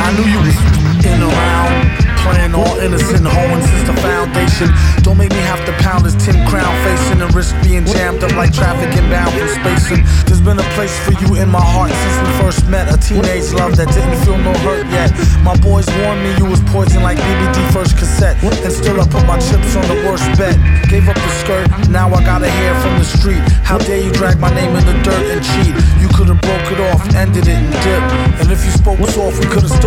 I knew you was in around, playing all innocent, hoeing since the foundation. Don't make me have to pound this 10 crown facing and risk being jammed up like traffic inbound from spacing. There's been a place for you in my heart since we first met. A teenage love that didn't feel no hurt yet. My boys warned me you was poison like BBD first cassette. And still I put my chips on the worst bet. Gave up the skirt, now I gotta hear from the street. How dare you drag my name in the dirt and cheat? You could've broke it off, ended it and dipped. And if you spoke soft, we could've still